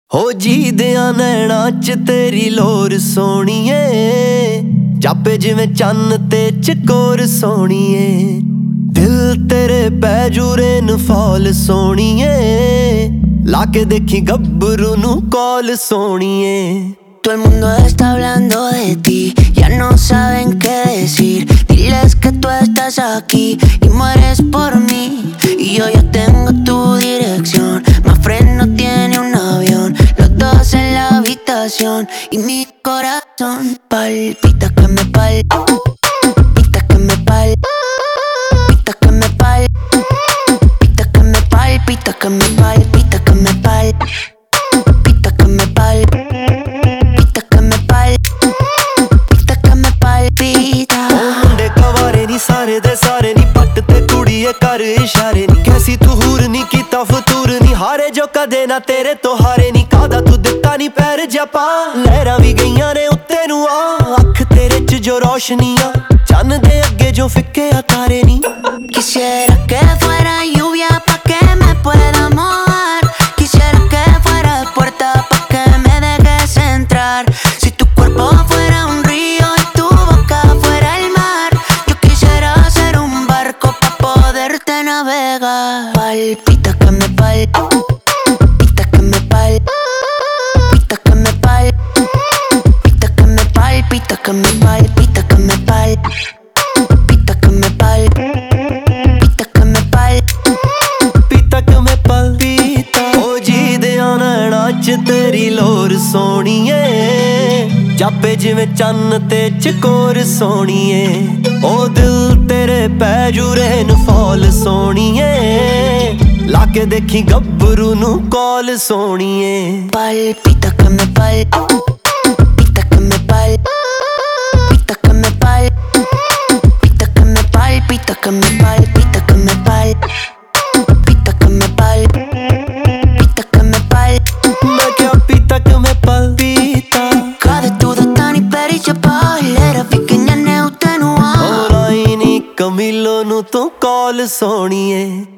ਹੋ ਜੀ ਦਿਆਂ ਨੈਣਾਂ ਚ ਤੇਰੀ ਲੋਰ ਸੋਹਣੀਏ, ਜਾਪੇ ਜਿਵੇਂ ਚੰਨ ਤੇ ਚਕੋਰ ਸੋਹਣੀਏ। ਦਿਲ ਤੇਰੇ ਪੈ ਜੂ ਰੇਨਫਾਲ ਸੋਹਣੀਏ, ਲਾ ਕੇ ਦੇਖੀ ਗੱਭਰੂ ਨੂੰ ਕੌਲ ਸੋਹਣੀਏ। Todo el mundo está hablando de ti, ya no saben qué decir. Diles que tú estás aquí y mueres por mí. Y yo ya tengo tu dirección. Mafre no tiene un avión, los dos en la habitación. Y mi corazón palpita que me palpita que me palpita que me palpita que me palpita que me palpita que me palpita que me palpita. ਸਾਰੇ ਦੇ ਸਾਰੇ ਨੀ ਪੱਟ ਤੇ ਕੁੜੀਏ ਕਰ ਇਸ਼ਾਰੇ ਨੀ, ਕੈਸੀ ਤੂੰ ਹੂਰ ਨੀ ਕੀਤਾ ਫਤੂਰ ਨੀ, ਹਾਰੇ ਜੋ ਕਦੇ ਨਾ ਤੇਰੇ ਤੋਂ ਹਾਰੇ ਨੀ। ਕਾਦਾ ਤੂੰ ਦਿੱਤਾ ਨੀ ਪੈਰ ਜਪਾ, ਲਹਿਰਾਂ ਵੀ ਗਈਆਂ ਨੇ ਉੱਤੇ ਨੂੰ ਆ। ਅੱਖ ਤੇਰੇ ਚ ਜੋ ਰੋਸ਼ਨੀ ਆ, ਚੰਨ ਦੇ ਅੱਗੇ ਜੋ ਫਿੱਕੇ ਆ ਤਾਰੇ ਨੀ। Quisiera que fuera lluvia pa que me pueda mojar. Quisiera que fuera puerta pa que me dejes entrar. Si tu cuerpo fuera un río y tu boca fuera el mar, yo quisiera ser un barco pa poderte navegar. Palpita que me palpita que me palpita que me palpita que me palpita que me palpita que me palpita que me palpita. ਤੇਰੀ ਲੋਰ ਸੋਹਣੀਏ, ਜਾਪੇ ਜਿਵੇਂ ਚੰਨ ਤੇ ਚਕੋਰ ਸੋਹਣੀਏ। ਉਹ ਦਿਲ ਤੇਰੇ ਪੈ ਜੂ ਰੇਨਫਾਲ ਸੋਹਣੀਏ, ਲਾ ਕੇ ਦੇਖੀ ਗੱਭਰੂ ਨੂੰ ਕੌਲ ਸੋਹਣੀਏ। Palpita que me palpita que me palpita que me palpita que me palpita que me palpita que me palpita que me palpita. Camilo ਨੂੰ ਤੂੰ ਕੌਲ ਸੋਹਣੀਏ।